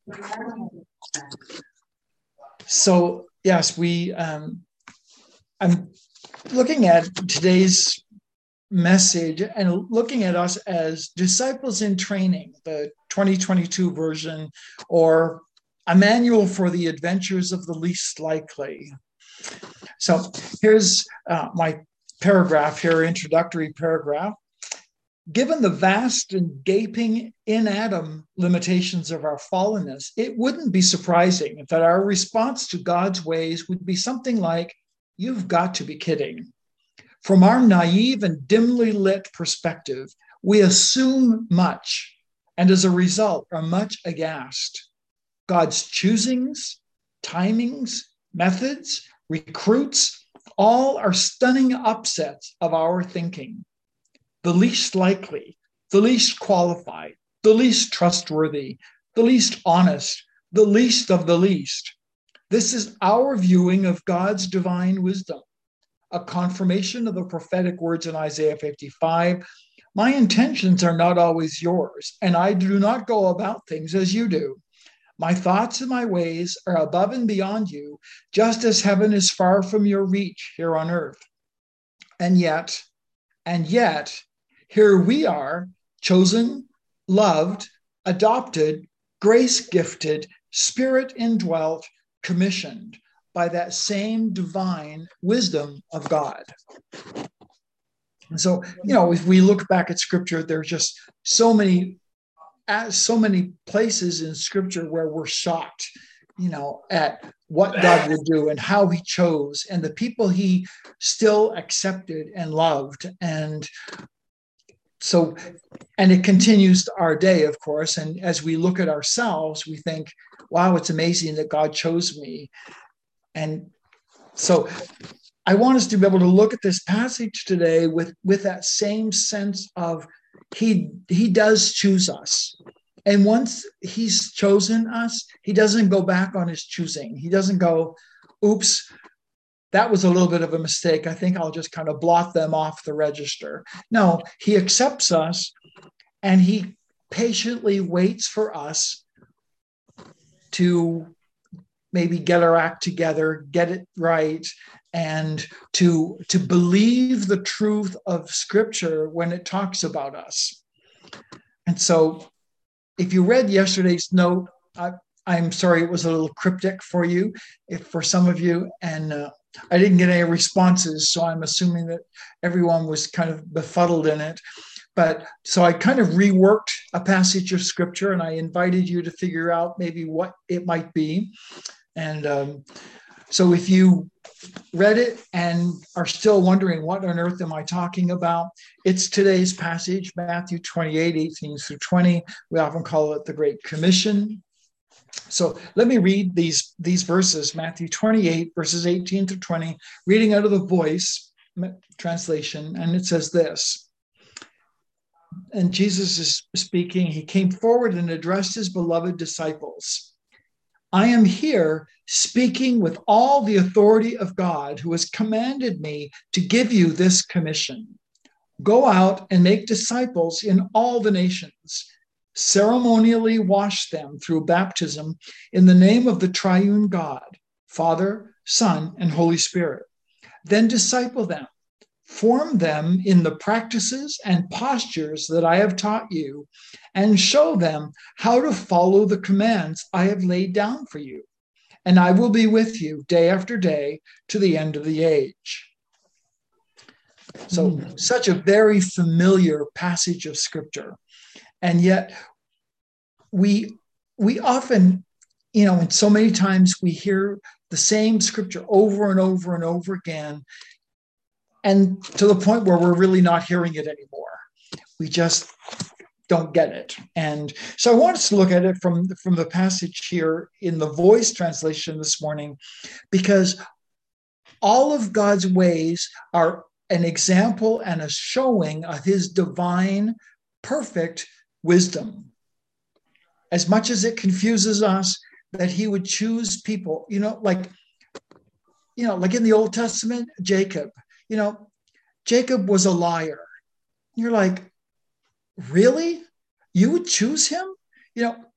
So yes, I'm looking at today's message and looking at us as disciples in training, the 2022 version, or a manual for the adventures of the least likely. So here's my paragraph here, introductory paragraph. Given the vast and gaping in Adam limitations of our fallenness, it wouldn't be surprising that our response to God's ways would be something like, "You've got to be kidding." From our naive and dimly lit perspective, we assume much, and as a result are much aghast. God's choosings, timings, methods, recruits, all are stunning upsets of our thinking. The least likely, the least qualified, the least trustworthy, the least honest, the least of the least. This is our viewing of God's divine wisdom, a confirmation of the prophetic words in Isaiah 55. My intentions are not always yours, and I do not go about things as you do. My thoughts and my ways are above and beyond you, just as heaven is far from your reach here on earth. And yet, here we are, chosen, loved, adopted, grace gifted, spirit indwelt, commissioned by that same divine wisdom of God. And so, if we look back at Scripture, there's just so many places in Scripture where we're shocked, at what God would do and how he chose and the people he still accepted and loved. And so, and it continues to our day, of course. And as we look at ourselves, we think, wow, it's amazing that God chose me. And so I want us to be able to look at this passage today with that same sense of he does choose us. And once he's chosen us, he doesn't go back on his choosing. He doesn't go, oops, that was a little bit of a mistake. I think I'll just kind of blot them off the register. No, he accepts us and he patiently waits for us to maybe get our act together, get it right, and to believe the truth of Scripture when it talks about us. And so if you read yesterday's note, I'm sorry it was a little cryptic for you, for some of you, and I didn't get any responses, so I'm assuming that everyone was kind of befuddled in it. But so I kind of reworked a passage of Scripture, and I invited you to figure out maybe what it might be. And so if you read it and are still wondering what on earth am I talking about, it's today's passage, Matthew 28, 18 through 20. We often call it the Great Commission. So let me read these verses, Matthew 28, verses 18 through 20, reading out of the Voice translation. And it says this, and Jesus is speaking. He came forward and addressed his beloved disciples. I am here speaking with all the authority of God, who has commanded me to give you this commission. Go out and make disciples in all the nations. Ceremonially wash them through baptism in the name of the triune God, Father, Son, and Holy Spirit. Then disciple them, form them in the practices and postures that I have taught you, and show them how to follow the commands I have laid down for you. And I will be with you day after day to the end of the age. So, such a very familiar passage of Scripture. And yet we often, and so many times we hear the same Scripture over and over and over again, and to the point where we're really not hearing it anymore. We just don't get it. And so I want us to look at it from the passage here in the Voice translation this morning, because all of God's ways are an example and a showing of his divine, perfect wisdom. As much as it confuses us that he would choose people, like in the Old Testament, Jacob, Jacob was a liar. You're like, really? You would choose him?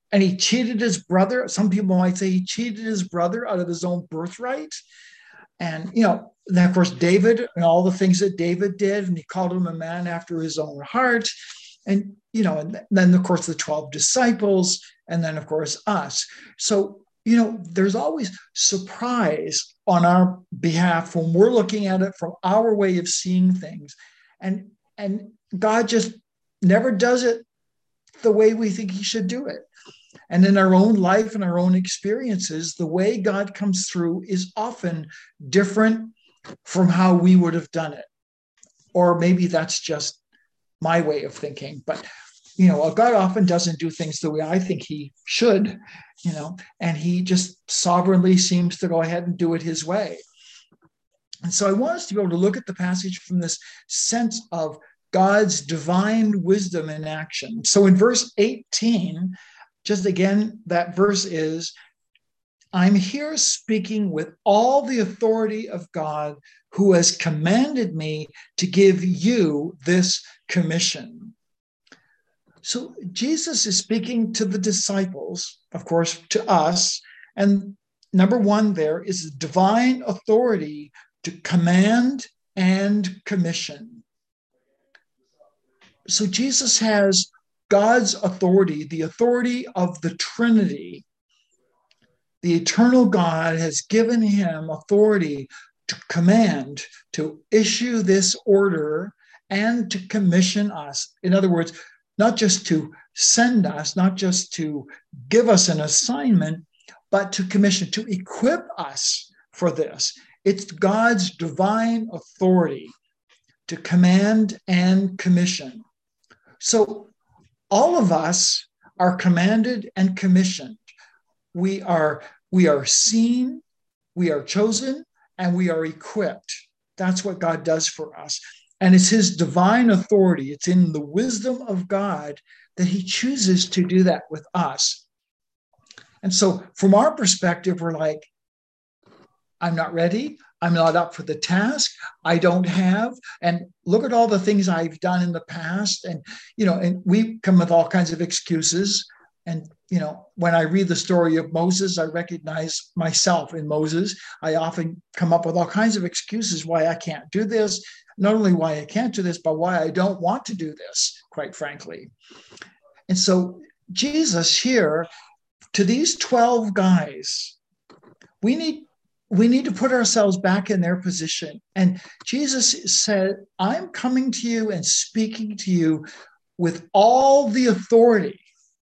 and he cheated his brother. Some people might say he cheated his brother out of his own birthright. And, then of course, David and all the things that David did, and he called him a man after his own heart. And, and then, of course, the 12 disciples, and then, of course, us. So, there's always surprise on our behalf when we're looking at it from our way of seeing things. And God just never does it the way we think he should do it. And in our own life and our own experiences, the way God comes through is often different from how we would have done it. Or maybe that's just my way of thinking. But, God often doesn't do things the way I think he should, and he just sovereignly seems to go ahead and do it his way. And so I want us to be able to look at the passage from this sense of God's divine wisdom in action. So in verse 18, just again, that verse is, I'm here speaking with all the authority of God who has commanded me to give you this commission. So Jesus is speaking to the disciples, of course, to us. And number one there is divine authority to command and commission. So Jesus has God's authority, the authority of the Trinity. The eternal God has given him authority to command, to issue this order, and to commission us. In other words, not just to send us, not just to give us an assignment, but to commission, to equip us for this. It's God's divine authority to command and commission. So all of us are commanded and commissioned. We are seen, we are chosen, and we are equipped. That's what God does for us. And it's his divine authority. It's in the wisdom of God that he chooses to do that with us. And so from our perspective, we're like, I'm not ready. I'm not up for the task. I don't have. And look at all the things I've done in the past. And, and we come with all kinds of excuses. And, when I read the story of Moses, I recognize myself in Moses. I often come up with all kinds of excuses why I can't do this. Not only why I can't do this, but why I don't want to do this, quite frankly. And so Jesus here, to these 12 guys, we need to put ourselves back in their position. And Jesus said, I'm coming to you and speaking to you with all the authority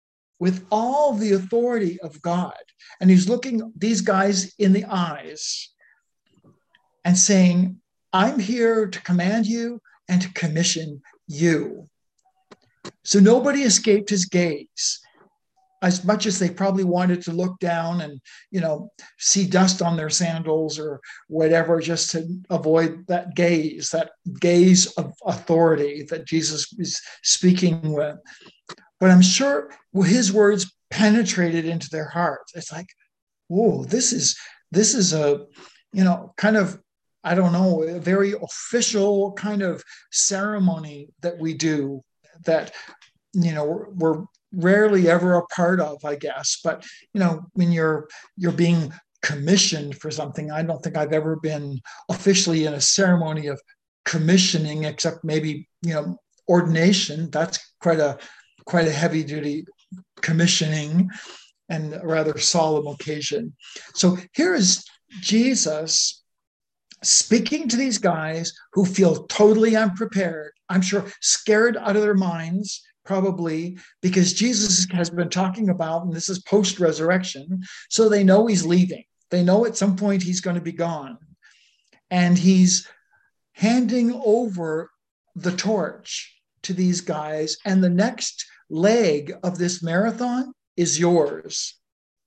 of God. And he's looking these guys in the eyes and saying, I'm here to command you and to commission you. So nobody escaped his gaze. As much as they probably wanted to look down and, see dust on their sandals or whatever, just to avoid that gaze of authority that Jesus is speaking with. But I'm sure his words penetrated into their hearts. It's like, whoa, this is a, kind of, I don't know, a very official kind of ceremony that we do that, we're rarely ever a part of, I guess. But, when you're being commissioned for something, I don't think I've ever been officially in a ceremony of commissioning, except maybe, ordination. That's quite a heavy duty commissioning and a rather solemn occasion. So here is Jesus speaking to these guys who feel totally unprepared. I'm sure scared out of their minds, probably because Jesus has been talking about, and this is post-resurrection, so they know he's leaving. They know at some point he's going to be gone. And he's handing over the torch to these guys. And the next leg of this marathon is yours.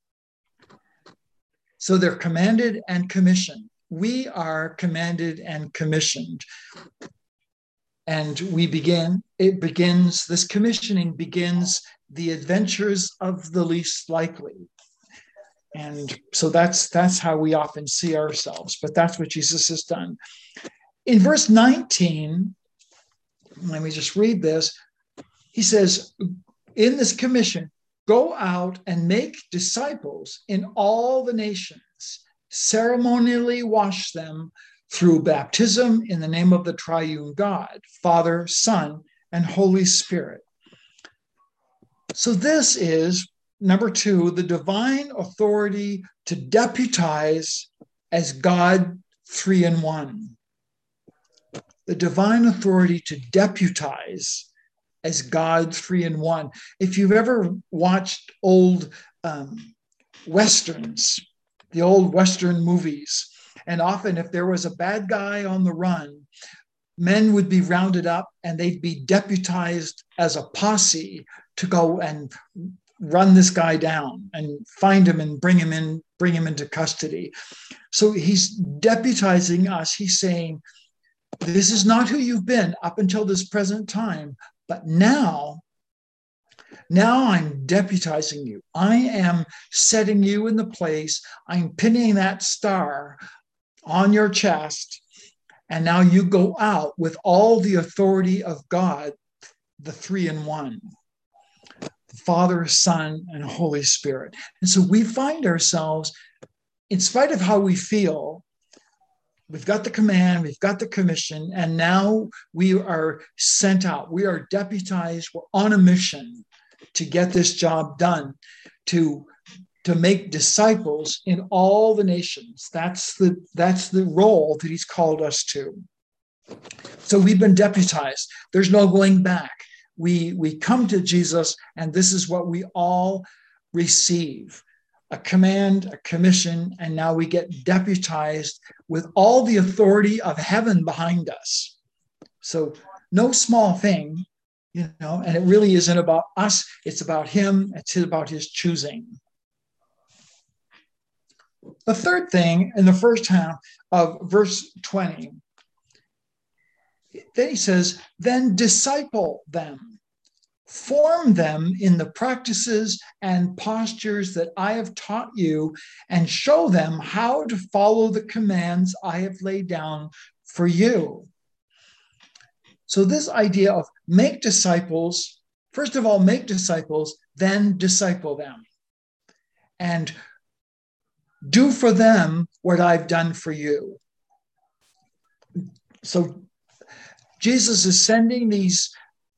So they're commanded and commissioned. We are commanded and commissioned. And this commissioning begins the adventures of the least likely. And so that's how we often see ourselves, but that's what Jesus has done. In verse 19, let me just read this. He says, in this commission, Go out and make disciples in all the nations, ceremonially wash them through baptism in the name of the triune God, Father, Son, and Holy Spirit. So this is, number 2, the divine authority to deputize as God 3 in 1. The divine authority to deputize as God 3 in 1. If you've ever watched old Westerns, the old Western movies, and often if there was a bad guy on the run, men would be rounded up and they'd be deputized as a posse to go and run this guy down and find him and bring him into custody. So he's deputizing us. He's saying, this is not who you've been up until this present time, but now I'm deputizing you. I am setting you in the place. I'm pinning that star on your chest. And now you go out with all the authority of God, the 3 in 1, Father, Son, and Holy Spirit. And so we find ourselves, in spite of how we feel, we've got the command, we've got the commission, and now we are sent out. We are deputized. We're on a mission to get this job done, to make disciples in all the nations. That's the role that he's called us to. So we've been deputized. There's no going back. We come to Jesus, and this is what we all receive: a command, a commission, and now we get deputized with all the authority of heaven behind us. So no small thing, and it really isn't about us. It's about him. It's about his choosing. The third thing in the first half of verse 20, then he says, then disciple them, form them in the practices and postures that I have taught you, and show them how to follow the commands I have laid down for you. So this idea of make disciples, first of all, make disciples, then disciple them. And do for them what I've done for you. So Jesus is sending these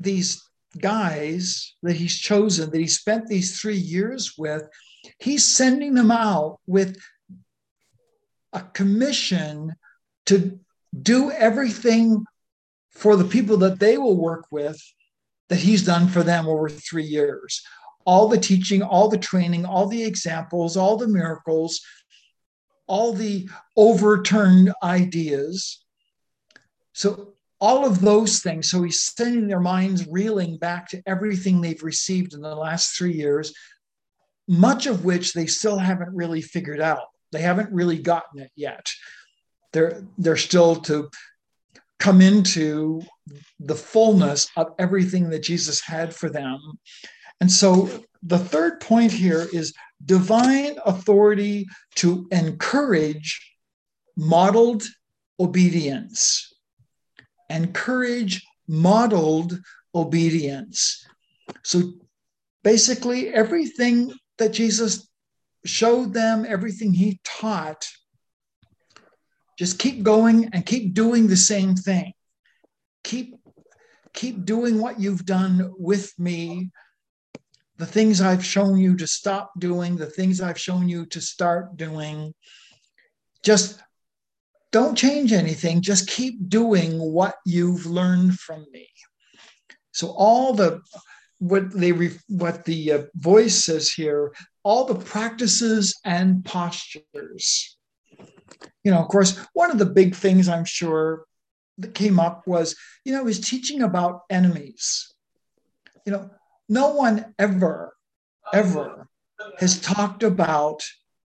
guys that he's chosen, that he spent these 3 years with. He's sending them out with a commission to do everything for the people that they will work with that he's done for them over 3 years. All the teaching, all the training, all the examples, all the miracles, all the overturned ideas. So all of those things. So he's sending their minds reeling back to everything they've received in the last 3 years, much of which they still haven't really figured out. They haven't really gotten it yet. They're still to come into the fullness of everything that Jesus had for them. And so the third point here is divine authority to encourage modeled obedience. Encourage modeled obedience. So basically, everything that Jesus showed them, everything he taught, just keep going and keep doing the same thing. Keep doing what you've done with me. The things I've shown you to stop doing, the things I've shown you to start doing. Just don't change anything. Just keep doing what you've learned from me. So all what the voice says here, all the practices and postures. Of course, one of the big things I'm sure that came up was, his teaching about enemies. No one ever has talked about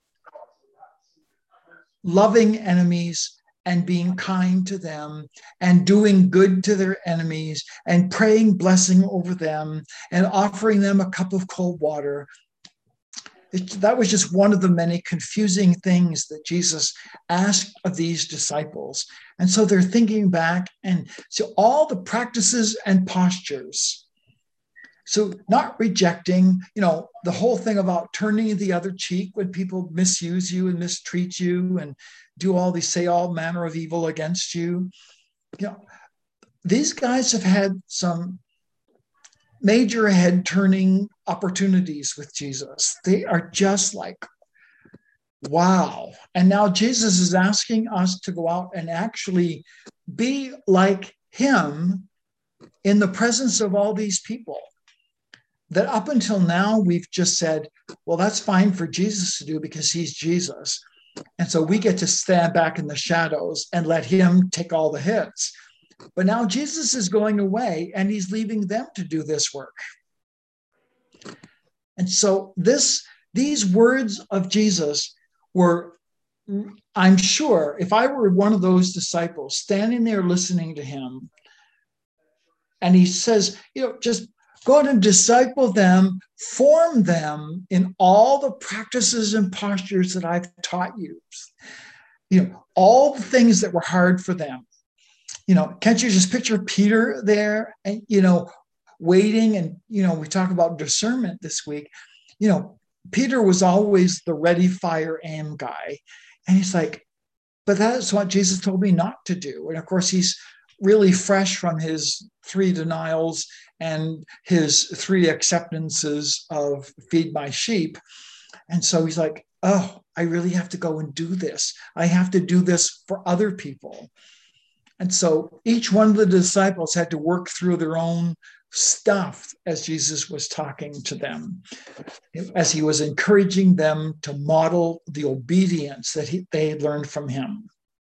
loving enemies and being kind to them and doing good to their enemies and praying blessing over them and offering them a cup of cold water. That was just one of the many confusing things that Jesus asked of these disciples. And so they're thinking back, and so all the practices and postures. So not rejecting, the whole thing about turning the other cheek when people misuse you and mistreat you and say all manner of evil against you. These guys have had some major head turning opportunities with Jesus. They are just like, wow. And now Jesus is asking us to go out and actually be like him in the presence of all these people. That up until now, we've just said, well, that's fine for Jesus to do because he's Jesus. And so we get to stand back in the shadows and let him take all the hits. But now Jesus is going away and he's leaving them to do this work. And so these words of Jesus were, I'm sure, if I were one of those disciples standing there listening to him, and he says, just go out and disciple them, form them in all the practices and postures that I've taught you. All the things that were hard for them. Can't you just picture Peter there and, waiting? And, we talk about discernment this week. Peter was always the ready, fire, aim guy. And he's like, but that's what Jesus told me not to do. And of course, he's really fresh from his 3 denials and his 3 acceptances of feed my sheep. And so he's like, oh, I really have to go and do this. I have to do this for other people. And so each one of the disciples had to work through their own stuff as Jesus was talking to them, as he was encouraging them to model the obedience that they had learned from him.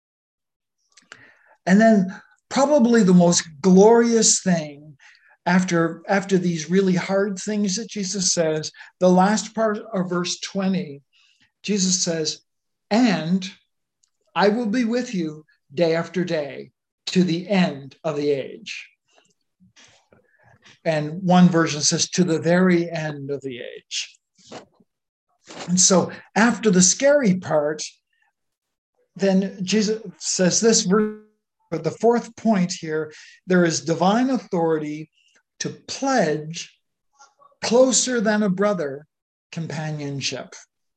And then probably the most glorious thing after these really hard things that Jesus says, the last part of verse 20, Jesus says, and I will be with you day after day to the end of the age. And one version says, to the very end of the age. And so after the scary part, then Jesus says this verse, the 4th point here, there is divine authority to pledge closer than a brother companionship.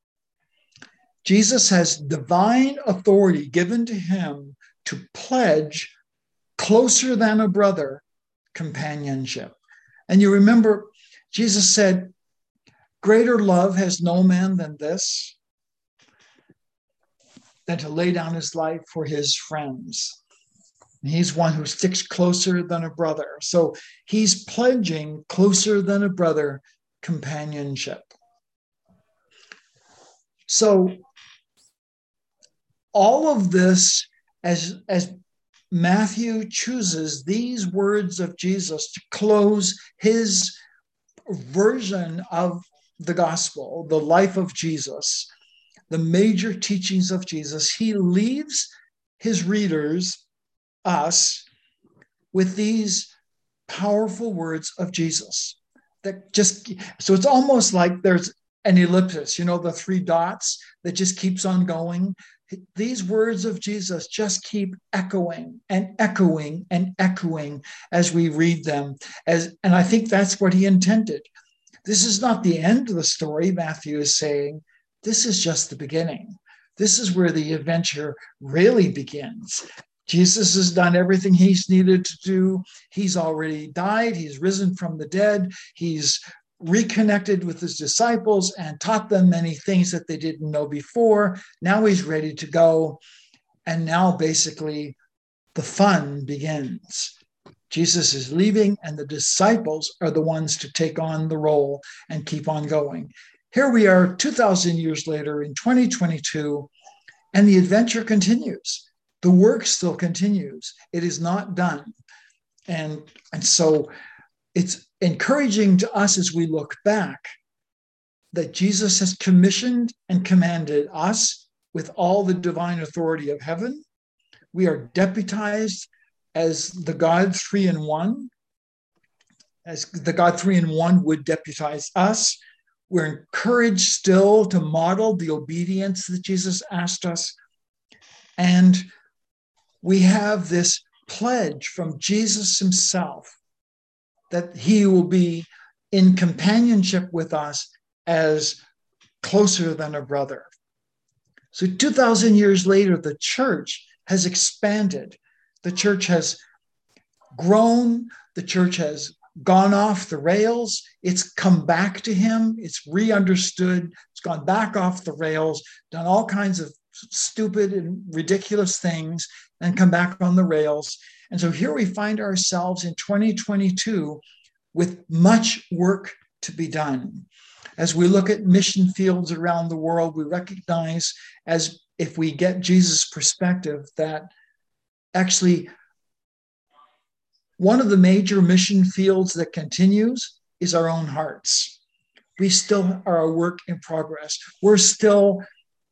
Jesus has divine authority given to him to pledge closer than a brother companionship. And you remember, Jesus said, greater love has no man than this, than to lay down his life for his friends. And he's one who sticks closer than a brother. So he's pledging closer than a brother companionship. So all of this, as Matthew chooses these words of Jesus to close his version of the gospel, the life of Jesus, the major teachings of Jesus, he leaves his readers, us, with these powerful words of Jesus that so it's almost like there's an ellipsis, the 3 dots that just keeps on going. These words of Jesus just keep echoing and echoing and echoing as we read them. And I think that's what he intended. This is not the end of the story, Matthew is saying. This is just the beginning. This is where the adventure really begins. Jesus has done everything he's needed to do. He's already died. He's risen from the dead. He's reconnected with his disciples and taught them many things that they didn't know before. Now he's ready to go. And now basically the fun begins. Jesus is leaving and the disciples are the ones to take on the role and keep on going. Here we are 2,000 years later in 2022, and the adventure continues. The work still continues. It is not done. And so it's encouraging to us as we look back that Jesus has commissioned and commanded us with all the divine authority of heaven. We are deputized as the God 3 in 1, as the God 3 in 1 would deputize us. We're encouraged still to model the obedience that Jesus asked us. And we have this pledge from Jesus himself that he will be in companionship with us as closer than a brother. So 2,000 years later, the church has expanded. The church has grown. The church has gone off the rails. It's come back to him. It's re-understood. It's gone back off the rails, done all kinds of stupid and ridiculous things, and come back on the rails. And so here we find ourselves in 2022 with much work to be done. As we look at mission fields around the world, we recognize, as if we get Jesus' perspective, that actually one of the major mission fields that continues is our own hearts. We still are a work in progress. We're still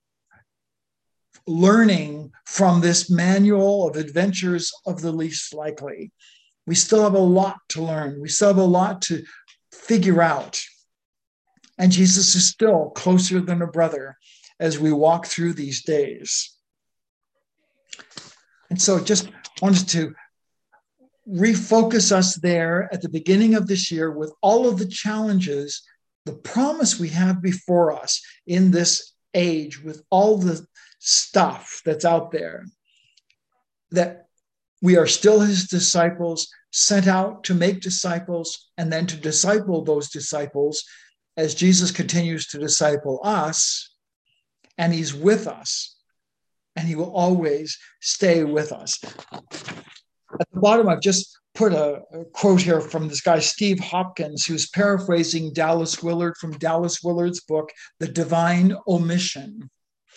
learning from this manual of adventures of the least likely. We still have a lot to learn. We still have a lot to figure out. And Jesus is still closer than a brother as we walk through these days. And so just wanted to refocus us there at the beginning of this year with all of the challenges, the promise we have before us in this age with all the stuff that's out there, that we are still his disciples, sent out to make disciples and then to disciple those disciples as Jesus continues to disciple us, and he's with us, and he will always stay with us. At the bottom, I've just put a quote here from this guy, Steve Hopkins, who's paraphrasing Dallas Willard from Dallas Willard's book, The Divine Omission.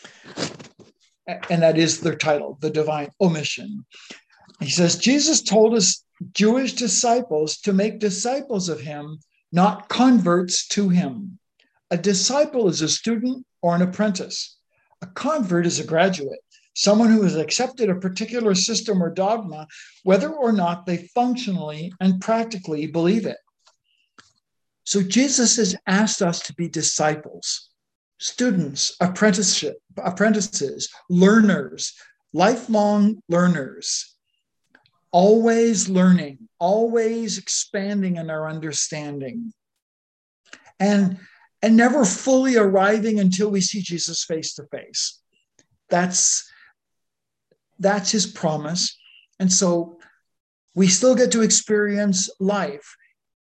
And that is their title, The Divine Omission. He says, Jesus told his Jewish disciples to make disciples of him, not converts to him. A disciple is a student or an apprentice. A convert is a graduate, someone who has accepted a particular system or dogma, whether or not they functionally and practically believe it. So Jesus has asked us to be disciples, students, apprentices, learners, lifelong learners, always learning, always expanding in our understanding, and never fully arriving until we see Jesus face to face. That's his promise. And so we still get to experience life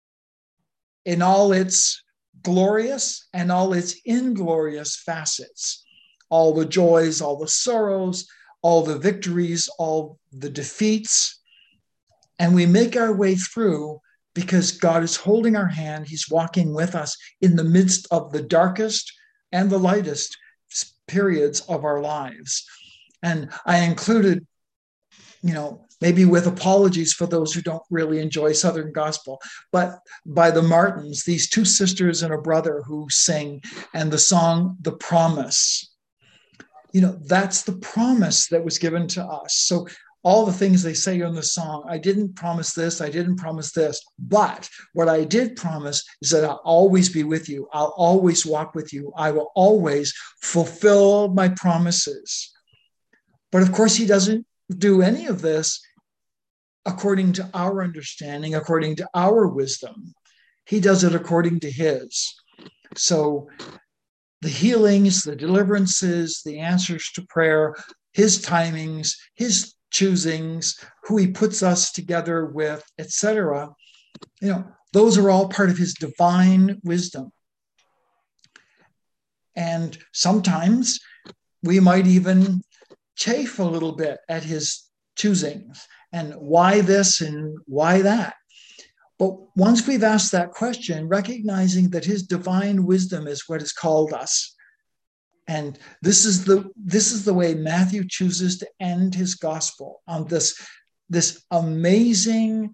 in all its glorious and all its inglorious facets, all the joys, all the sorrows, all the victories, all the defeats. And we make our way through because God is holding our hand. He's walking with us in the midst of the darkest and the lightest periods of our lives. And I included, maybe with apologies for those who don't really enjoy Southern gospel, but by the Martins, these two sisters and a brother who sing, and the song, The Promise. That's the promise that was given to us. So all the things they say in the song, I didn't promise this, I didn't promise this, but what I did promise is that I'll always be with you. I'll always walk with you. I will always fulfill my promises. But of course, he doesn't do any of this according to our understanding, according to our wisdom. He does it according to his. So the healings, the deliverances, the answers to prayer, his timings, his choosings, who he puts us together with, etc., those are all part of his divine wisdom. And sometimes we might even chafe a little bit at his choosings and why this and why that. But once we've asked that question, recognizing that his divine wisdom is what has called us. And this is the way Matthew chooses to end his gospel, on this amazing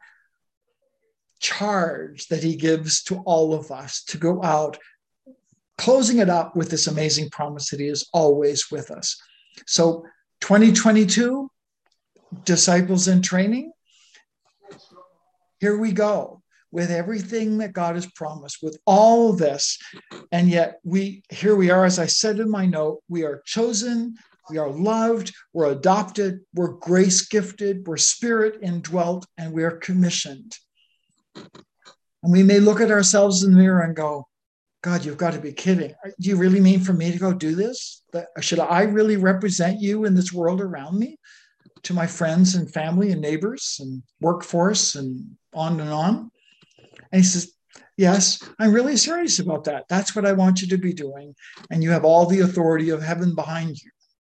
charge that he gives to all of us to go out, closing it up with this amazing promise that he is always with us. So 2022, disciples in training, here we go. With everything that God has promised, with all of this. And yet here we are, as I said in my note, we are chosen, we are loved, we're adopted, we're grace gifted, we're spirit indwelt, and we are commissioned. And we may look at ourselves in the mirror and go, God, you've got to be kidding. Do you really mean for me to go do this? Should I really represent you in this world around me to my friends and family and neighbors and workforce and on and on? And he says, yes, I'm really serious about that. That's what I want you to be doing. And you have all the authority of heaven behind you.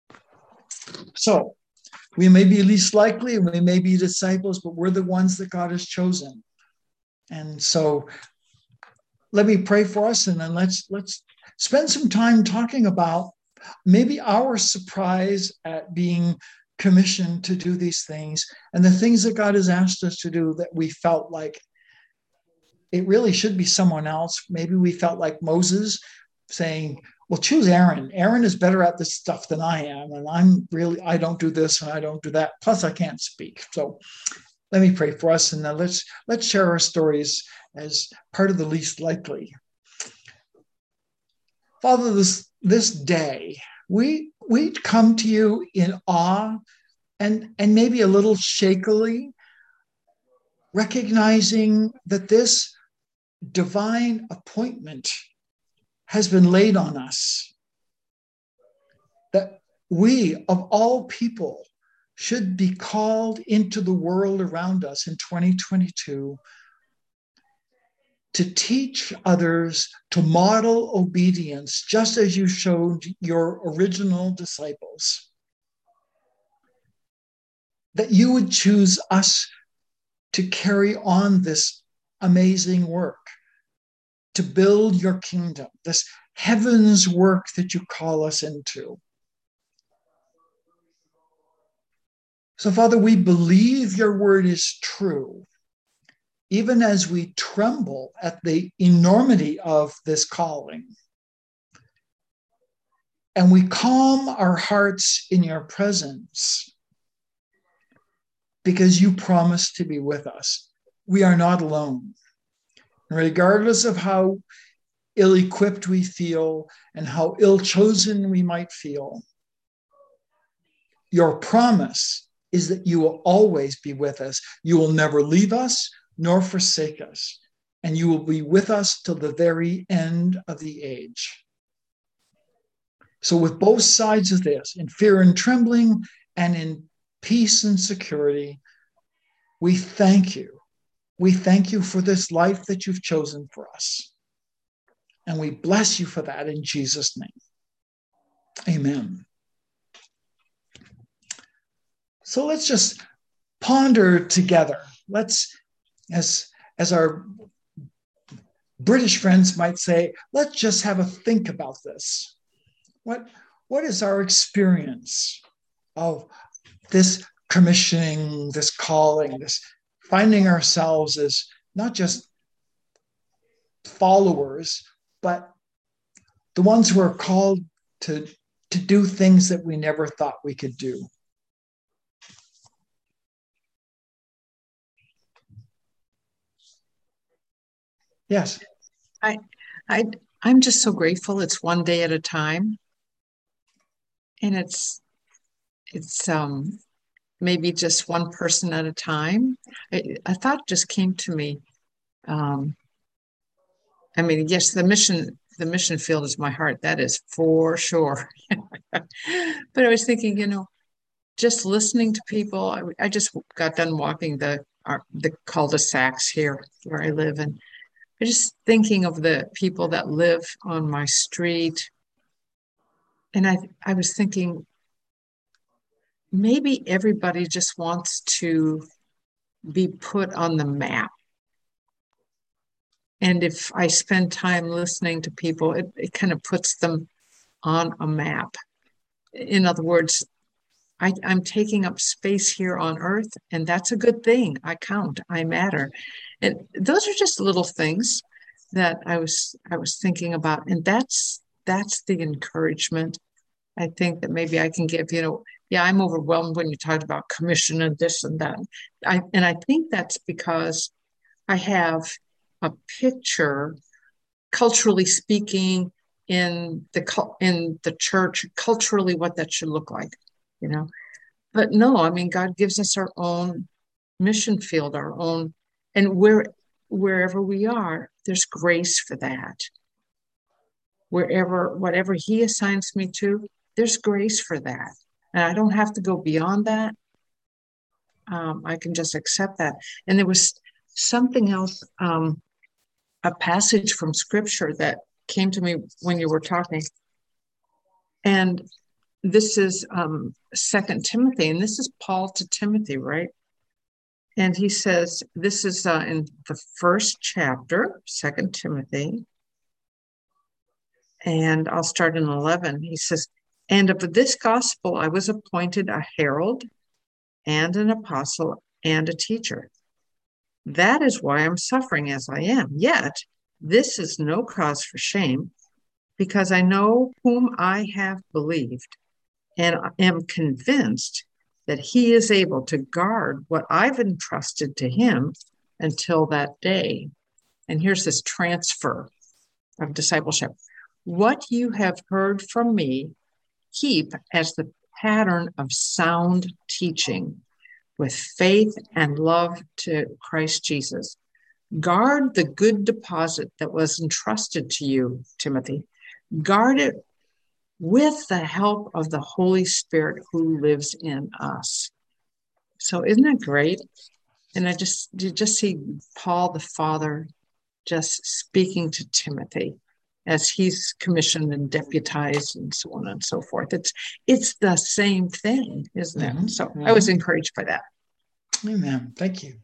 So we may be least likely and we may be disciples, but we're the ones that God has chosen. And so let me pray for us, and then let's spend some time talking about maybe our surprise at being commissioned to do these things and the things that God has asked us to do that we felt like it really should be someone else. Maybe we felt like Moses saying, well, choose Aaron. Aaron is better at this stuff than I am. And I don't do this and I don't do that. Plus I can't speak. So let me pray for us, and then let's share our stories as part of the least likely. Father, this day, we come to you in awe and maybe a little shakily, recognizing that this divine appointment has been laid on us, that we, of all people, should be called into the world around us in 2022 to teach others to model obedience, just as you showed your original disciples. That you would choose us to carry on this amazing work, to build your kingdom, this heaven's work that you call us into. So, Father, we believe your word is true, even as we tremble at the enormity of this calling. And we calm our hearts in your presence because you promise to be with us. We are not alone. Regardless of how ill-equipped we feel and how ill-chosen we might feel, your promise is that you will always be with us. You will never leave us nor forsake us, and you will be with us till the very end of the age. So with both sides of this, in fear and trembling and in peace and security, we thank you. We thank you for this life that you've chosen for us. And we bless you for that in Jesus' name. Amen. So let's just ponder together. Let's, as our British friends might say, let's just have a think about this. What is our experience of this commissioning, this calling, this finding ourselves as not just followers, but the ones who are called to do things that we never thought we could do? Yes. I'm just so grateful. It's one day at a time. And it's maybe just one person at a time. A thought just came to me. I mean, yes, the mission field is my heart. That is for sure. But I was thinking, just listening to people. I just got done walking the cul-de-sacs here where I live, and I'm just thinking of the people that live on my street. And I was thinking, maybe everybody just wants to be put on the map. And if I spend time listening to people, it kind of puts them on a map. In other words, I'm taking up space here on earth, and that's a good thing. I count, I matter. And those are just little things that I was thinking about. And that's the encouragement I think that maybe I can give. Yeah, I'm overwhelmed when you talked about commission and this and that. I think that's because I have a picture, culturally speaking, in the church, culturally what that should look like, But no, I mean, God gives us our own mission field, our own, and wherever we are, there's grace for that. Whatever he assigns me to, there's grace for that. And I don't have to go beyond that. I can just accept that. And there was something else, a passage from scripture that came to me when you were talking. And this is 2 Timothy, and this is Paul to Timothy, right? And he says, this is in the first chapter, 2 Timothy, and I'll start in 11. He says, and of this gospel I was appointed a herald and an apostle and a teacher. That is why I'm suffering as I am. Yet this is no cause for shame, because I know whom I have believed, and am convinced that he is able to guard what I've entrusted to him until that day. And here's this transfer of discipleship. What you have heard from me, keep as the pattern of sound teaching, with faith and love to Christ Jesus. Guard the good deposit that was entrusted to you, Timothy. Guard it with the help of the Holy Spirit who lives in us. So isn't that great? And you just see Paul the Father just speaking to Timothy as he's commissioned and deputized and so on and so forth. It's the same thing, isn't it? Mm-hmm. So I was encouraged by that. Amen. Thank you.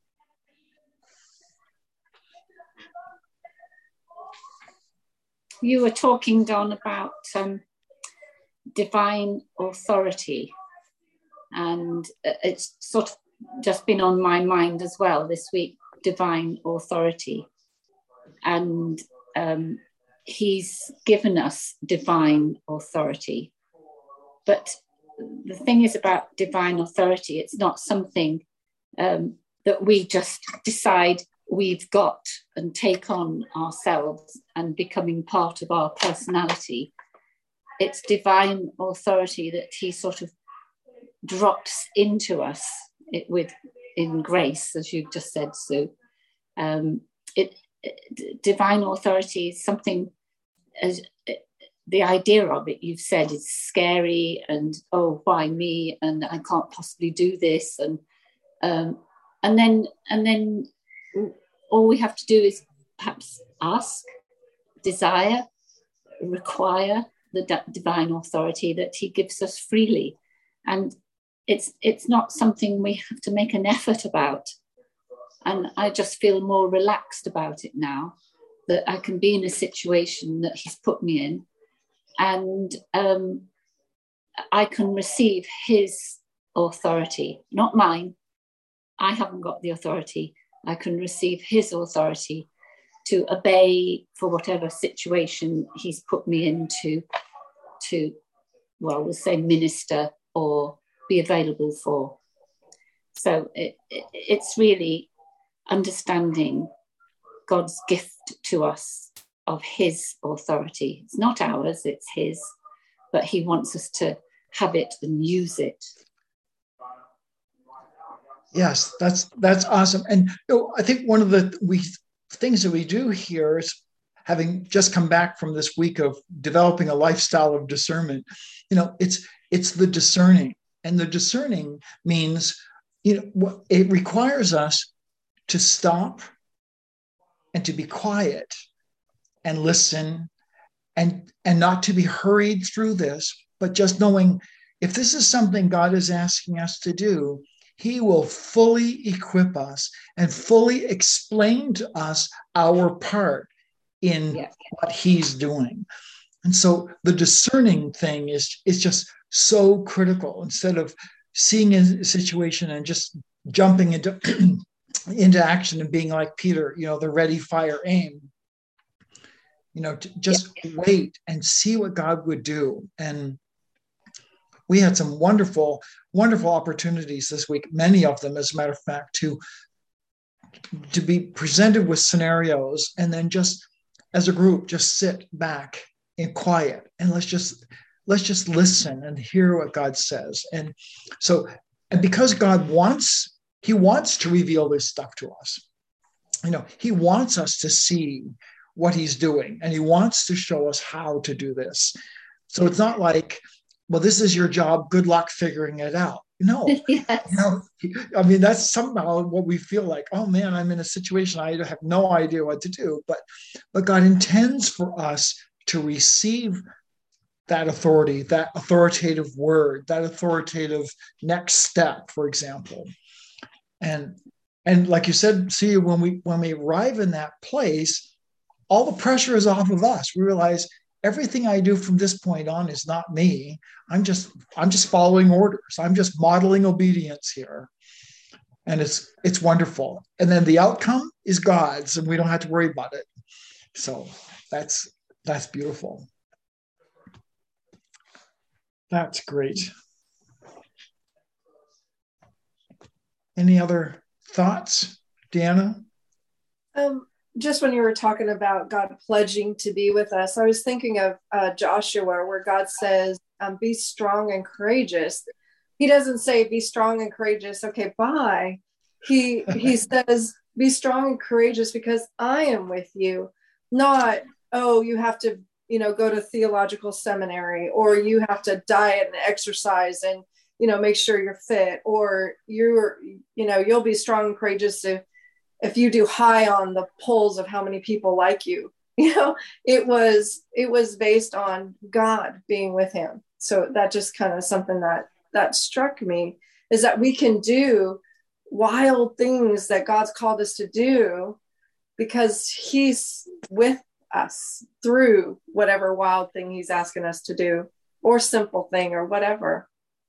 You were talking, Don, about divine authority, and it's sort of just been on my mind as well this week, divine authority. And he's given us divine authority. But the thing is about divine authority, it's not something that we just decide we've got and take on ourselves and becoming part of our personality. It's divine authority that he sort of drops into us in grace, as you just said, Sue. Divine authority is something, as the idea of it, you've said, is scary and, oh, why me? And I can't possibly do this. And then all we have to do is perhaps ask, desire, require the divine authority that he gives us freely. And it's not something we have to make an effort about. And I just feel more relaxed about it now, that I can be in a situation that he's put me in, and I can receive his authority, not mine. I haven't got the authority. I can receive his authority to obey for whatever situation he's put me into, we'll say minister or be available for. So it's really understanding God's gift to us of his authority. It's not ours, it's his, but he wants us to have it and use it. Yes, that's awesome. And I think one of the things that we do here is, having just come back from this week of developing a lifestyle of discernment, it's the discerning. And the discerning means, it requires us to stop and to be quiet and listen and not to be hurried through this, but just knowing if this is something God is asking us to do, he will fully equip us and fully explain to us our part in what he's doing. And so the discerning thing is just so critical. Instead of seeing a situation and just jumping into action and being like Peter, the ready, fire, aim, to just wait and see what God would do. And we had some wonderful, wonderful opportunities this week, many of them, as a matter of fact, to be presented with scenarios, and then just as a group, just sit back in quiet and let's just listen and hear what God says. And because God wants to reveal this stuff to us. he wants us to see what he's doing, and he wants to show us how to do this. So it's not like, well, this is your job, good luck figuring it out. No. Yes. I mean, that's somehow what we feel like. Oh man, I'm in a situation I have no idea what to do. But God intends for us to receive that authority, that authoritative word, that authoritative next step, for example. And like you said, see, when we arrive in that place, all the pressure is off of us. We realize everything I do from this point on is not me. I'm just following orders. I'm just modeling obedience here. And it's wonderful. And then the outcome is God's, and we don't have to worry about it. So that's beautiful. That's great. Any other thoughts, Deanna? Just when you were talking about God pledging to be with us, I was thinking of Joshua, where God says, be strong and courageous. He doesn't say, be strong and courageous, okay, bye. He says, be strong and courageous because I am with you. Not, oh, you have to, go to theological seminary, or you have to diet and exercise and, make sure you're fit, or you'll be strong and courageous if you do high on the polls of how many people like you. It was based on God being with him. So that just kind of something that struck me, is that we can do wild things that God's called us to do because he's with us through whatever wild thing he's asking us to do, or simple thing, or whatever.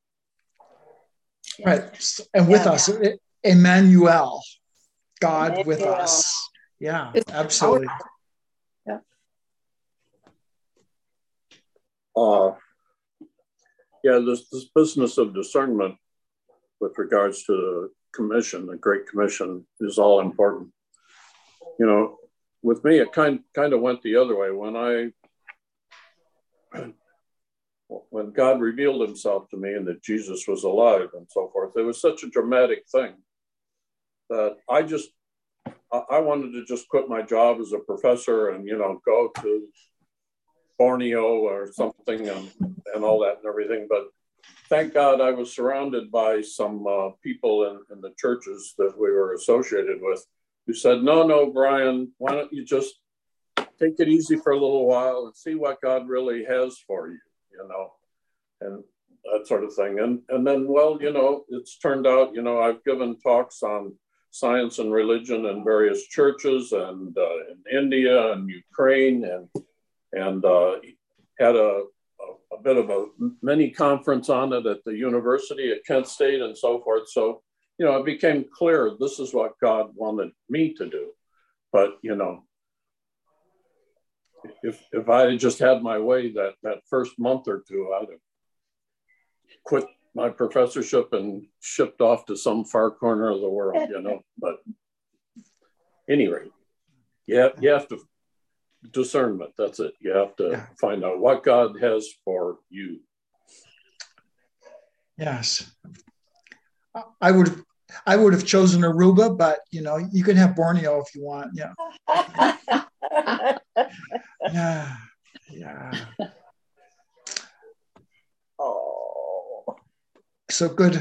Right. And with us, Emmanuel, God with us. Yeah, absolutely. Yeah. This business of discernment with regards to the commission, the Great Commission, is all important. With me, it kind of went the other way. When God revealed himself to me and that Jesus was alive and so forth, it was such a dramatic thing that I wanted to just quit my job as a professor and, go to Borneo or something and all that and everything. But thank God I was surrounded by some people in the churches that we were associated with who said, no, Brian, why don't you just take it easy for a little while and see what God really has for you, and that sort of thing. And then, well, it's turned out, I've given talks on science and religion in various churches and in India and Ukraine and had a bit of a mini conference on it at the university at Kent State and so forth. So, it became clear this is what God wanted me to do. But, if I had just had my way that first month or two, I'd have quit my professorship and shipped off to some far corner of the world, But anyway, you have to discernment. That's it. You have to find out what God has for you. Yes. I would have chosen Aruba, but you can have Borneo if you want. Yeah. Yeah. Oh. So good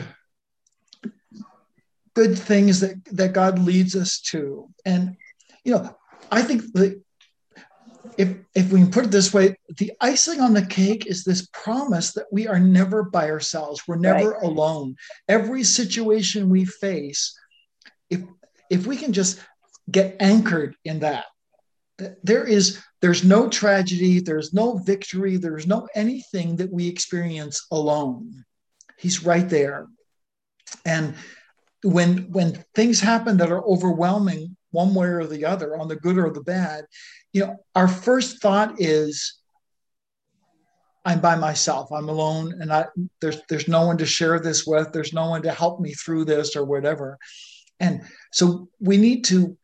things that God leads us to. And I think that if we can put it this way, the icing on the cake is this promise that we are never by ourselves. We're never alone. Every situation we face, if we can just get anchored in that, there's no tragedy, there's no victory, there's no anything that we experience alone. He's right there. And when things happen that are overwhelming one way or the other, on the good or the bad, our first thought is, I'm by myself, I'm alone, and there's no one to share this with, there's no one to help me through this or whatever. And so we need to,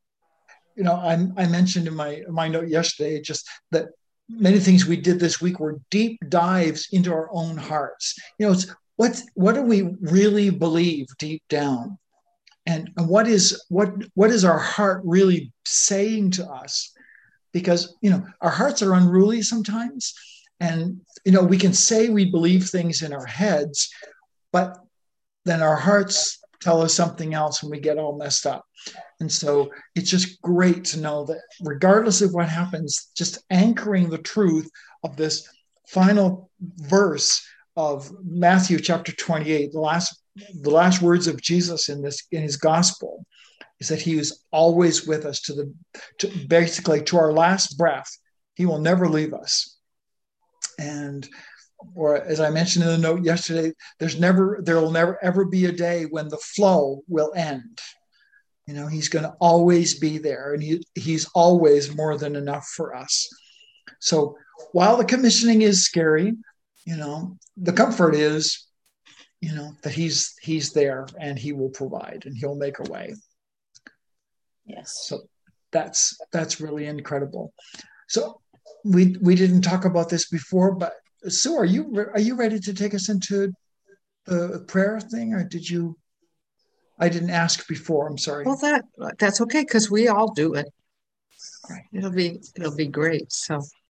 I mentioned in my note yesterday just that many things we did this week were deep dives into our own hearts. It's what do we really believe deep down? and what is our heart really saying to us? Because our hearts are unruly sometimes, and we can say we believe things in our heads, but then our hearts tell us something else and we get all messed up. And so it's just great to know that regardless of what happens, just anchoring the truth of this final verse of Matthew chapter 28, the last words of Jesus in his gospel, is that he is always with us basically to our last breath. He will never leave us. Or as I mentioned in the note yesterday, there will never ever be a day when the flow will end. He's going to always be there, and he's always more than enough for us. So while the commissioning is scary, the comfort is, that he's there and he will provide and he'll make a way. Yes. So that's really incredible. So we didn't talk about this before, but Sue, are you ready to take us into the prayer thing, or did you? I didn't ask before. I'm sorry. Well, that's okay because we all do it. Right. It'll be great. So